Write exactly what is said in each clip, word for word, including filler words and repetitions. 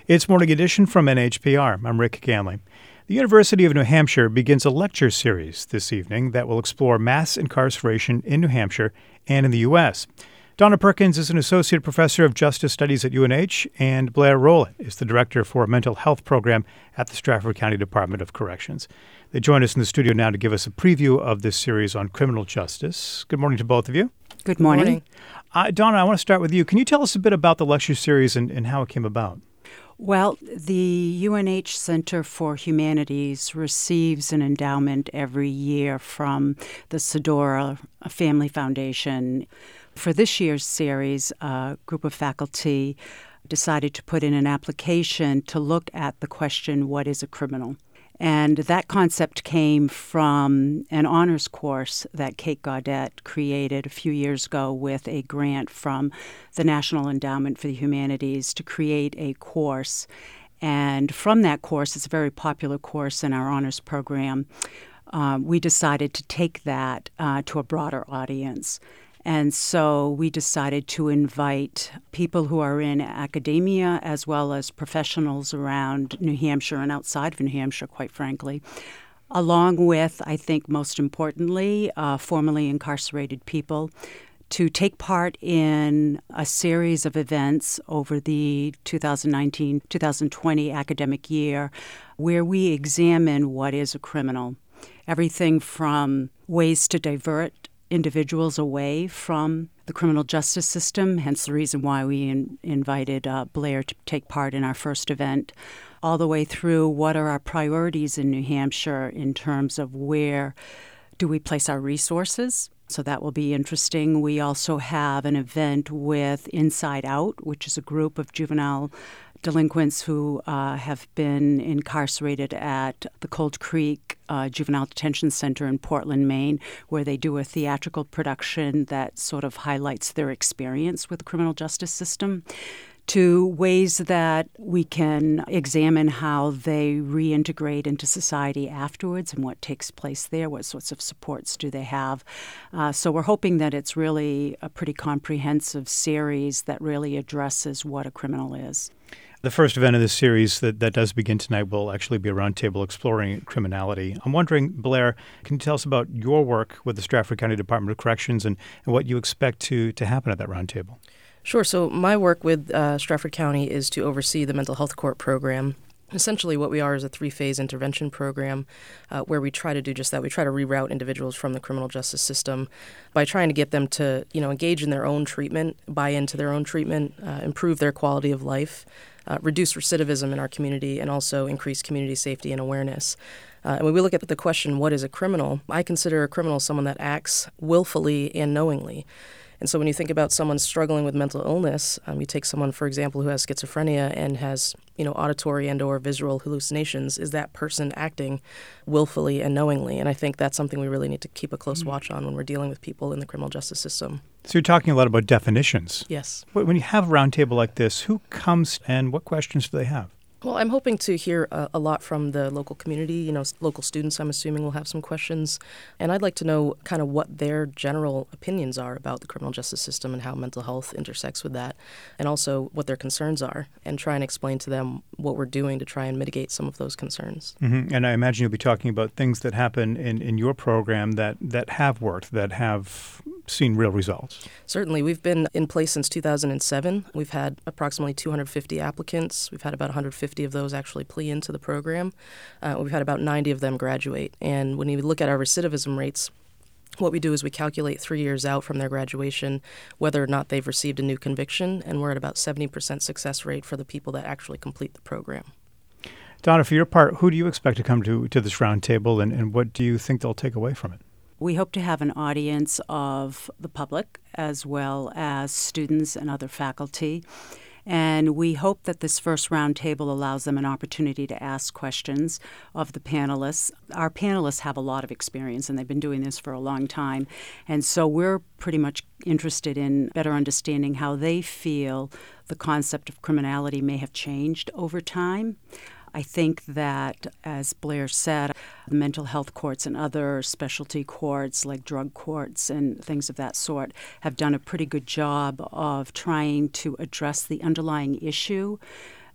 It's Morning Edition from N H P R. I'm Rick Ganley. The University of New Hampshire begins a lecture series this evening that will explore mass incarceration in New Hampshire and in the U S. Donna Perkins is an associate professor of justice studies at U N H, and Blair Rowlett is the director for a mental health program at the Stratford County Department of Corrections. They join us in the studio now to give us a preview of this series on criminal justice. Good morning to both of you. Good morning. Good morning. Uh, Donna, I want to start with you. Can you tell us a bit about the lecture series and, and how it came about? Well, the U N H Center for Humanities receives an endowment every year from the Sedora Family Foundation. For this year's series, a group of faculty decided to put in an application to look at the question, what is a criminal? And that concept came from an honors course that Kate Gaudet created a few years ago with a grant from the National Endowment for the Humanities to create a course. And from that course, it's a very popular course in our honors program, um, we decided to take that uh, to a broader audience. And so we decided to invite people who are in academia as well as professionals around New Hampshire and outside of New Hampshire, quite frankly, along with, I think most importantly, uh, formerly incarcerated people, to take part in a series of events over the two thousand nineteen two thousand twenty academic year where we examine what is a criminal. Everything from ways to divert individuals away from the criminal justice system, hence the reason why we in, invited uh, Blair to take part in our first event, all the way through what are our priorities in New Hampshire in terms of where do we place our resources. So that will be interesting. We also have an event with Inside Out, which is a group of juvenile delinquents who uh, have been incarcerated at the Cold Creek uh, Juvenile Detention Center in Portland, Maine, where they do a theatrical production that sort of highlights their experience with the criminal justice system, to ways that we can examine how they reintegrate into society afterwards and what takes place there, what sorts of supports do they have. Uh, so we're hoping that it's really a pretty comprehensive series that really addresses what a criminal is. The first event of this series that, that does begin tonight will actually be a roundtable exploring criminality. I'm wondering, Blair, can you tell us about your work with the Stratford County Department of Corrections and, and what you expect to, to happen at that roundtable? Sure. So my work with uh, Stratford County is to oversee the mental health court program. Essentially what we are is a three-phase intervention program uh, where we try to do just that. We try to reroute individuals from the criminal justice system by trying to get them to, you know, engage in their own treatment, buy into their own treatment, uh, improve their quality of life, uh, reduce recidivism in our community, and also increase community safety and awareness. Uh, and when we look at the question, what is a criminal? I consider a criminal someone that acts willfully and knowingly. And so when you think about someone struggling with mental illness, um, you take someone, for example, who has schizophrenia and has, you know, auditory and or visual hallucinations, is that person acting willfully and knowingly? And I think that's something we really need to keep a close mm-hmm. watch on when we're dealing with people in the criminal justice system. So you're talking a lot about definitions. Yes. When you have a roundtable like this, who comes and what questions do they have? Well, I'm hoping to hear a, a lot from the local community. You know, local students, I'm assuming, will have some questions. And I'd like to know kind of what their general opinions are about the criminal justice system and how mental health intersects with that, and also what their concerns are, and try and explain to them what we're doing to try and mitigate some of those concerns. Mm-hmm. And I imagine you'll be talking about things that happen in, in your program that, that have worked, that have seen real results. Certainly. We've been in place since two thousand seven. We've had approximately two hundred fifty applicants. We've had about one hundred fifty of those actually plea into the program. Uh, we've had about ninety of them graduate. And when you look at our recidivism rates, what we do is we calculate three years out from their graduation whether or not they've received a new conviction, and we're at about seventy percent success rate for the people that actually complete the program. Donna, for your part, who do you expect to come to, to this roundtable, and, and what do you think they'll take away from it? We hope to have an audience of the public as well as students and other faculty. And we hope that this first roundtable allows them an opportunity to ask questions of the panelists. Our panelists have a lot of experience, and they've been doing this for a long time. And so we're pretty much interested in better understanding how they feel the concept of criminality may have changed over time. I think that, as Blair said, the mental health courts and other specialty courts like drug courts and things of that sort have done a pretty good job of trying to address the underlying issue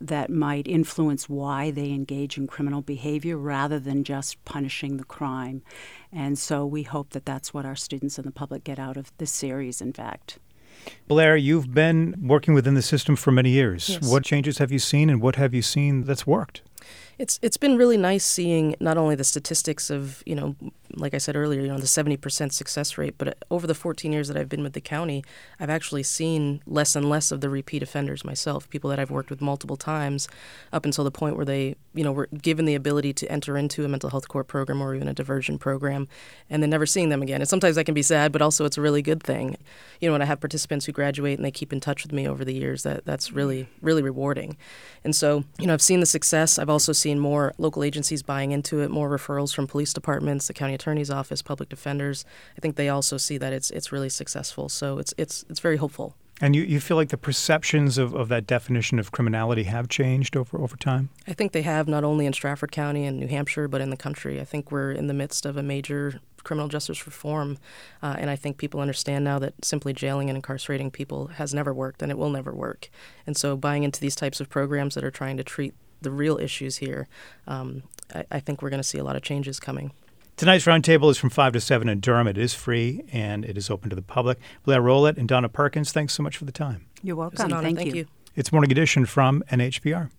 that might influence why they engage in criminal behavior rather than just punishing the crime. And so we hope that that's what our students and the public get out of this series, in fact. Blair, you've been working within the system for many years. Yes. What changes have you seen, and what have you seen that's worked? It's it's been really nice seeing not only the statistics of, you know, like I said earlier, you know, the seventy percent success rate, but over the fourteen years that I've been with the county, I've actually seen less and less of the repeat offenders myself, people that I've worked with multiple times up until the point where they, you know, were given the ability to enter into a mental health court program or even a diversion program, and then never seeing them again. And sometimes that can be sad, but also it's a really good thing. You know, when I have participants who graduate and they keep in touch with me over the years, that that's really, really rewarding. And so, you know, I've seen the success. I've also seen more local agencies buying into it, more referrals from police departments, the county attorney's office, public defenders. I think they also see that it's it's really successful. So it's it's it's very hopeful. And you, you feel like the perceptions of, of that definition of criminality have changed over, over time? I think they have, not only in Stratford County and New Hampshire, but in the country. I think we're in the midst of a major criminal justice reform, uh, and I think people understand now that simply jailing and incarcerating people has never worked, and it will never work. And so buying into these types of programs that are trying to treat the real issues here, um, I, I think we're going to see a lot of changes coming. Tonight's roundtable is from five to seven in Durham. It is free, and it is open to the public. Blair Rowlett and Donna Perkins, thanks so much for the time. You're It was welcome. an honor. Thank, Thank you. you. It's Morning Edition from N H P R.